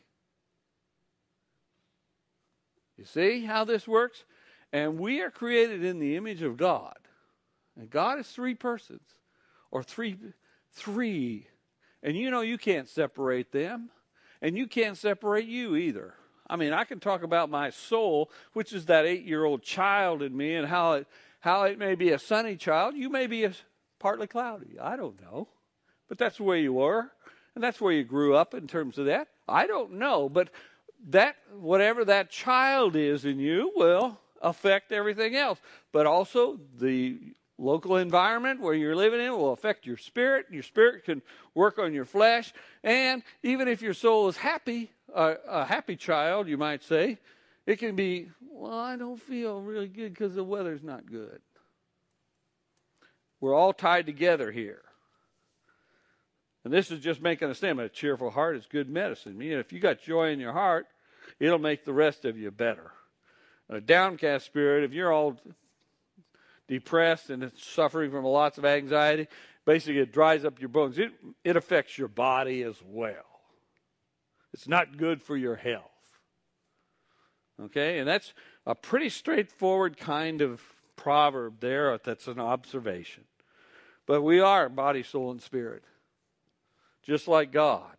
You see how this works? And we are created in the image of God. And God is three persons, or three, three. And you know you can't separate them, and you can't separate you either. I mean, I can talk about my soul, which is that eight-year-old child in me, and how it how it may be a sunny child. You may be a partly cloudy. I don't know. But that's the way you were, and that's where you grew up in terms of that. I don't know, but that whatever that child is in you will affect everything else. But also the local environment where you're living in will affect your spirit. Your spirit can work on your flesh. And even if your soul is happy, uh, a happy child, you might say, it can be, well, I don't feel really good because the weather's not good. We're all tied together here. And this is just making a statement. A cheerful heart is good medicine. I mean, if you got joy in your heart, it'll make the rest of you better. A downcast spirit, if you're all depressed and suffering from lots of anxiety, basically it dries up your bones. It, it affects your body as well. It's not good for your health. Okay, and that's a pretty straightforward kind of proverb there. That's an observation. But we are body, soul, and spirit, just like God.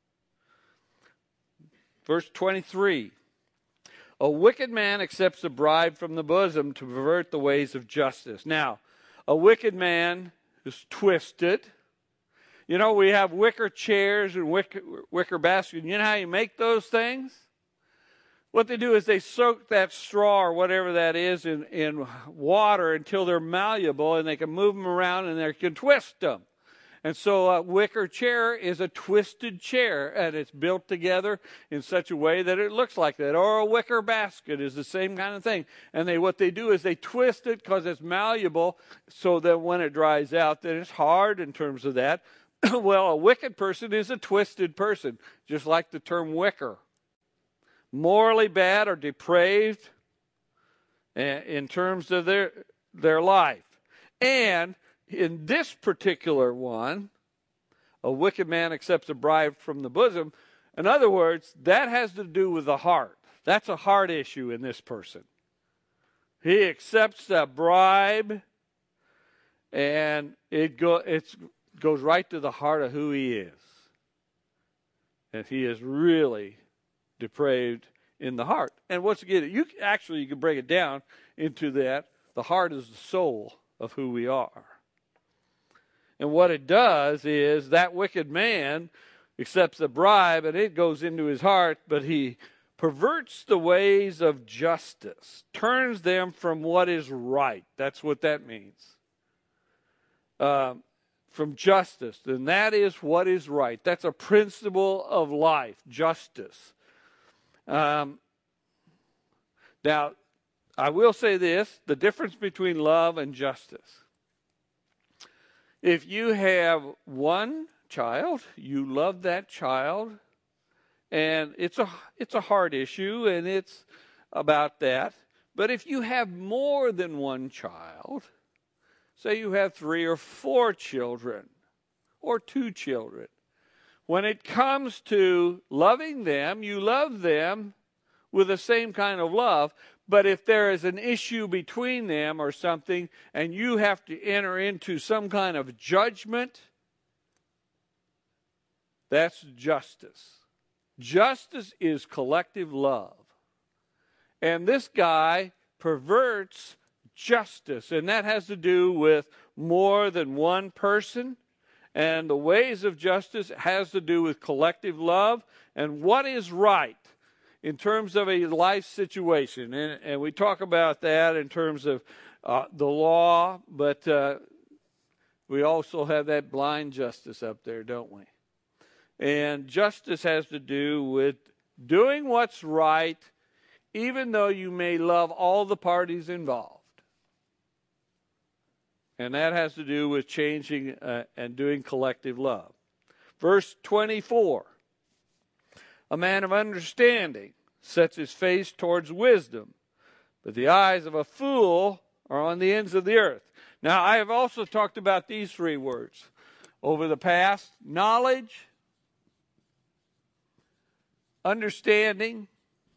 Verse twenty-three. A wicked man accepts a bribe from the bosom to pervert the ways of justice. Now, a wicked man is twisted. You know, we have wicker chairs and wicker, wicker baskets. You know how you make those things? What they do is they soak that straw or whatever that is in, in water until they're malleable, and they can move them around and they can twist them. And so a wicker chair is a twisted chair, and it's built together in such a way that it looks like that. Or a wicker basket is the same kind of thing. And they what they do is they twist it because it's malleable, so that when it dries out, then it's hard in terms of that. Well, a wicked person is a twisted person, just like the term wicker. Morally bad or depraved in terms of their their life. And in this particular one, a wicked man accepts a bribe from the bosom. In other words, that has to do with the heart. That's a heart issue in this person. He accepts a bribe, and it go, it's, goes right to the heart of who he is. And he is really depraved in the heart. And once again, you actually you can break it down into that. The heart is the soul of who we are. And what it does is that wicked man accepts a bribe, and it goes into his heart, but he perverts the ways of justice, turns them from what is right. That's what that means. Um, from justice, and that is what is right. That's a principle of life, justice. Um, now, I will say this, the difference between love and justice. If you have one child, you love that child, and it's a it's a hard issue, and it's about that. But if you have more than one child, say you have three or four children, or two children, when it comes to loving them, you love them with the same kind of love. But if there is an issue between them or something, and you have to enter into some kind of judgment, that's justice. Justice is collective love. And this guy perverts justice, and that has to do with more than one person. And the ways of justice has to do with collective love and what is right in terms of a life situation. And, and we talk about that in terms of uh, the law, but uh, we also have that blind justice up there, don't we? And justice has to do with doing what's right, even though you may love all the parties involved. And that has to do with changing uh, and doing collective love. Verse twenty-four. A man of understanding sets his face towards wisdom, but the eyes of a fool are on the ends of the earth. Now, I have also talked about these three words over the past: knowledge, understanding,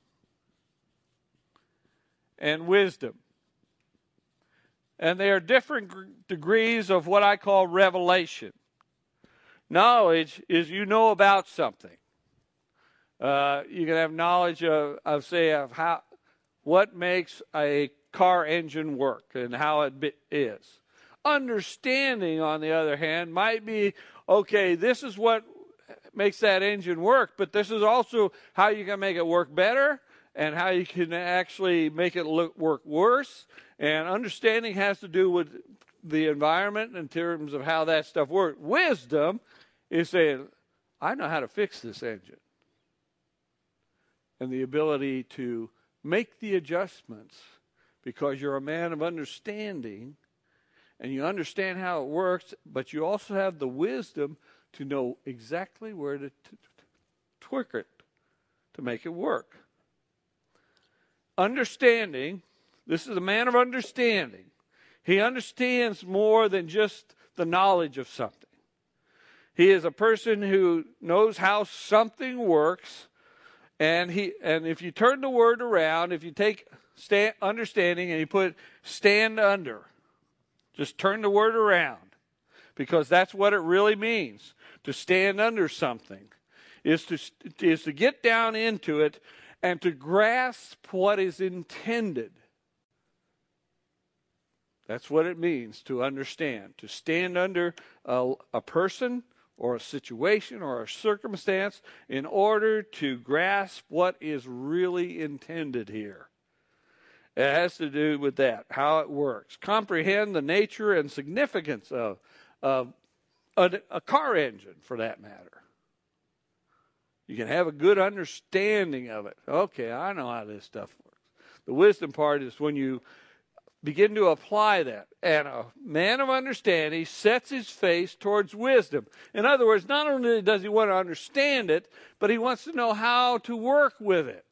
and wisdom. And they are different g- degrees of what I call revelation. Knowledge is you know about something. Uh, you can have knowledge of, of, say, of how, what makes a car engine work and how it be, is. Understanding, on the other hand, might be, okay, this is what makes that engine work, but this is also how you can make it work better and how you can actually make it look work worse. And understanding has to do with the environment in terms of how that stuff works. Wisdom is saying, I know how to fix this engine. And the ability to make the adjustments because you're a man of understanding and you understand how it works, but you also have the wisdom to know exactly where to t- t- tweak it to make it work. Understanding, this is a man of understanding. He understands more than just the knowledge of something. He is a person who knows how something works. And he and if you turn the word around, if you take stand, understanding and you put stand under, just turn the word around, because that's what it really means. To stand under something is to is to get down into it and to grasp what is intended. That's what it means to understand. To stand under a, a person or a situation or a circumstance in order to grasp what is really intended here. It has to do with that, how it works. Comprehend the nature and significance of, of a, a car engine, for that matter. You can have a good understanding of it. Okay, I know how this stuff works. The wisdom part is when you begin to apply that. And a man of understanding sets his face towards wisdom. In other words, not only does he want to understand it, but he wants to know how to work with it.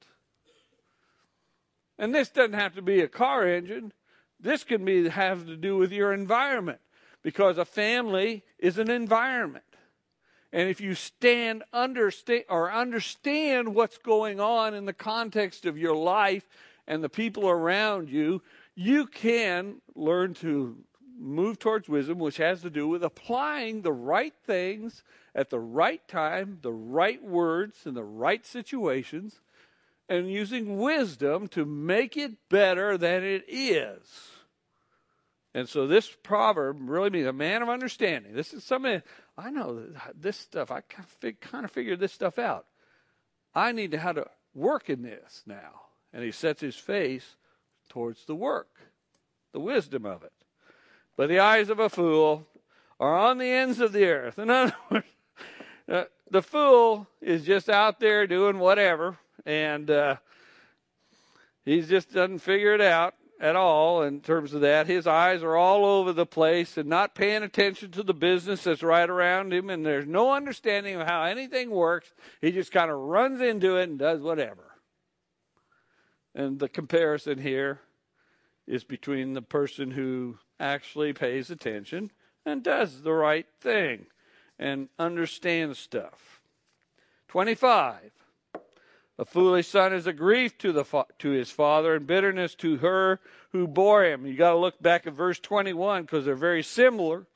And this doesn't have to be a car engine. This can be have to do with your environment, because a family is an environment. And if you stand understand or understand what's going on in the context of your life and the people around you, you can learn to move towards wisdom, which has to do with applying the right things at the right time, the right words in the right situations, and using wisdom to make it better than it is. And so this proverb really means a man of understanding. This is something, I know this stuff, I kind of figured this stuff out. I need to how to work in this now. And he sets his face towards the work, the wisdom of it. But the eyes of a fool are on the ends of the earth. In other words, uh, the fool is just out there doing whatever, and uh, he just doesn't figure it out at all in terms of that. His eyes are all over the place and not paying attention to the business that's right around him, and there's no understanding of how anything works. He just kind of runs into it and does whatever. And the comparison here is between the person who actually pays attention and does the right thing and understands stuff. twenty-five. A foolish son is a grief to the fa- to his father, and bitterness to her who bore him. You got to look back at verse twenty-one because they're very similar.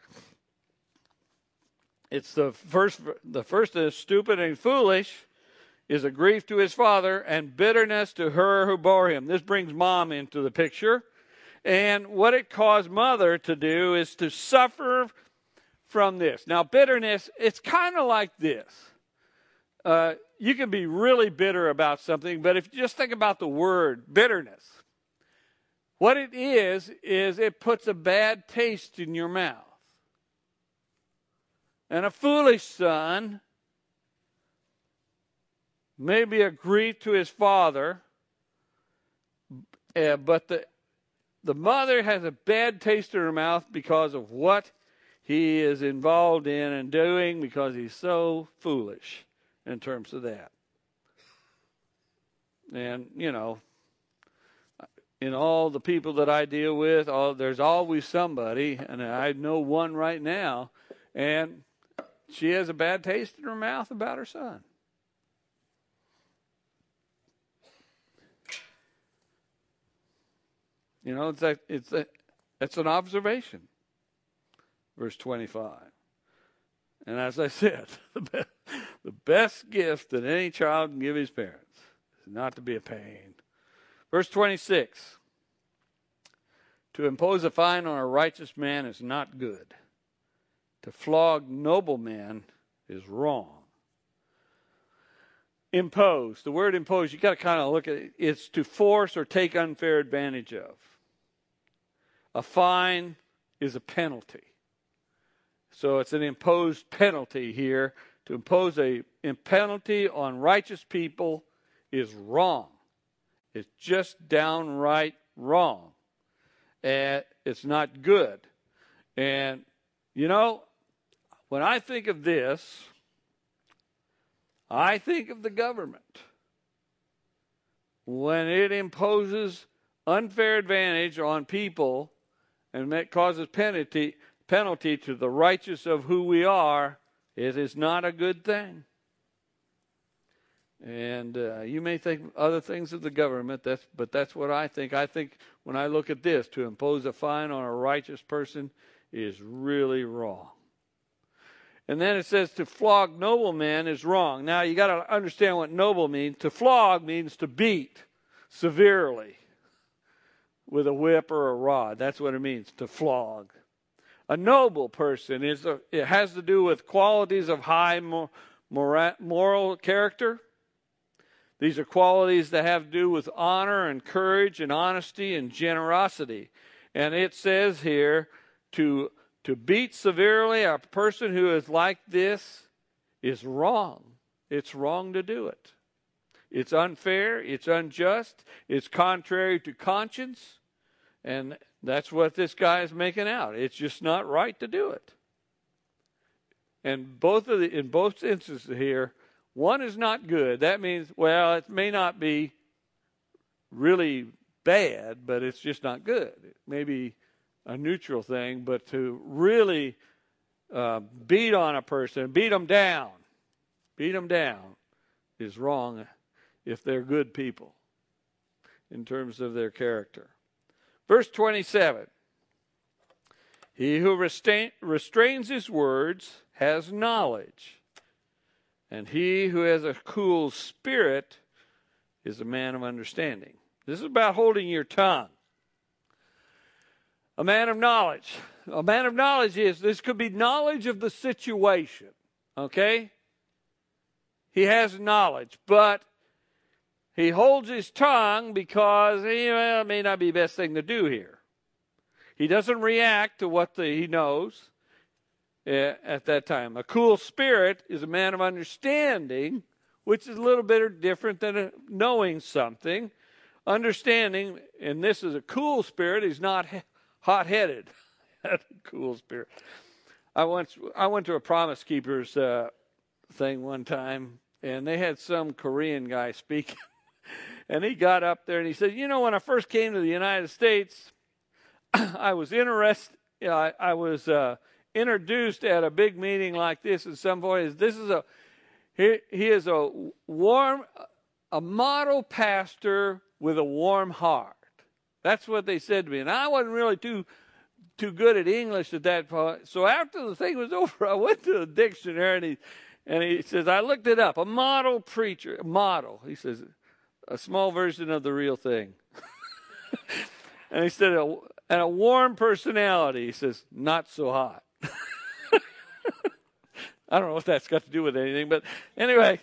It's the first. The first is stupid and foolish is a grief to his father, and bitterness to her who bore him. This brings mom into the picture, and what it caused mother to do is to suffer from this. Now, bitterness, it's kind of like this. Uh, you can be really bitter about something, but if you just think about the word bitterness, what it is, is it puts a bad taste in your mouth. And a foolish son may be a grief to his father, uh, but the, the mother has a bad taste in her mouth because of what he is involved in and doing because he's so foolish in terms of that. And, you know, in all the people that I deal with, all, there's always somebody, and I know one right now, and she has a bad taste in her mouth about her son. You know, it's a, it's a, it's an observation. Verse twenty-five. And as I said, the best, the best gift that any child can give his parents is not to be a pain. Verse twenty-six. To impose a fine on a righteous man is not good. To flog noble men is wrong. Impose. The word impose, you got to kind of look at it. It's to force or take unfair advantage of. A fine is a penalty. So it's an imposed penalty here. To impose a penalty on righteous people is wrong. It's just downright wrong. And it's not good. And, you know, when I think of this, I think of the government. When it imposes unfair advantage on people and that causes penalty, penalty to the righteous of who we are, it is not a good thing. And uh, you may think other things of the government, that's, but that's what I think. I think when I look at this, to impose a fine on a righteous person is really wrong. And then it says to flog noble men is wrong. Now you got to understand what noble means. To flog means to beat severely with a whip or a rod. That's what it means, to flog. A noble person is a, it has to do with qualities of high mor- moral character. These are qualities that have to do with honor and courage and honesty and generosity. And it says here to to beat severely a person who is like this is wrong. It's wrong to do it. It's unfair, it's unjust, it's contrary to conscience, and that's what this guy is making out. It's just not right to do it. And both of the in both instances here, one is not good. That means, well, it may not be really bad, but it's just not good. It may be a neutral thing, but to really uh, beat on a person, beat them down, beat them down is wrong if they're good people in terms of their character. Verse twenty-seven. He who restrain, restrains his words has knowledge, and he who has a cool spirit is a man of understanding. This is about holding your tongue. A man of knowledge. A man of knowledge is, this could be knowledge of the situation, okay? He has knowledge, but he holds his tongue because he, well, it may not be the best thing to do here. He doesn't react to what the, he knows at that time. A cool spirit is a man of understanding, which is a little bit different than knowing something. Understanding, and this is a cool spirit, he's not hot-headed. That's a cool spirit. I went, I went to a Promise Keepers uh, thing one time, and they had some Korean guy speaking. And he got up there and he said, you know, when I first came to the United States, I was interested, you know, I, I was uh, introduced at a big meeting like this, and some boys, this is a, he, he is a warm, a model pastor with a warm heart. That's what they said to me. And I wasn't really too too good at English at that point. So after the thing was over, I went to the dictionary, and he, and he says, I looked it up. A model preacher, a model. He says, a small version of the real thing. And he said, a, and a warm personality. He says, not so hot. I don't know what that's got to do with anything, but anyway.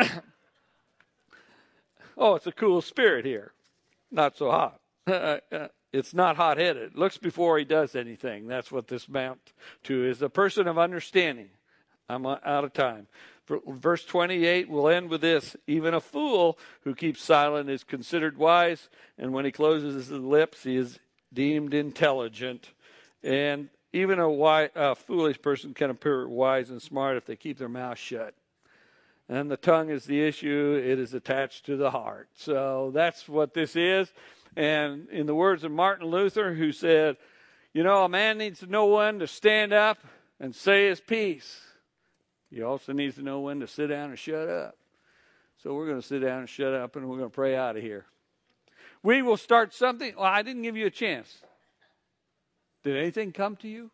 Oh, it's a cool spirit here. Not so hot. It's not hot-headed. Looks before he does anything. That's what this amounts to, is a person of understanding. I'm out of time. Verse twenty-eight, we'll end with this. Even a fool who keeps silent is considered wise, and when he closes his lips, he is deemed intelligent. And even a, wise, a foolish person can appear wise and smart if they keep their mouth shut. And the tongue is the issue. It is attached to the heart. So that's what this is. And in the words of Martin Luther, who said, you know, a man needs to know when to stand up and say his piece. He also needs to know when to sit down and shut up. So we're going to sit down and shut up, and we're going to pray out of here. We will start something. Well, I didn't give you a chance. Did anything come to you?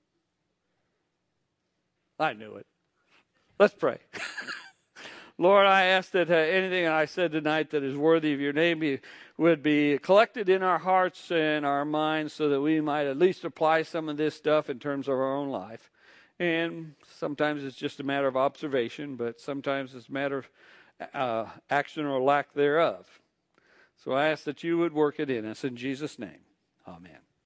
I knew it. Let's pray. Lord, I ask that uh, anything I said tonight that is worthy of your name be, would be collected in our hearts and our minds so that we might at least apply some of this stuff in terms of our own life. And sometimes it's just a matter of observation, but sometimes it's a matter of uh, action or lack thereof. So I ask that you would work it in us in Jesus' name. Amen.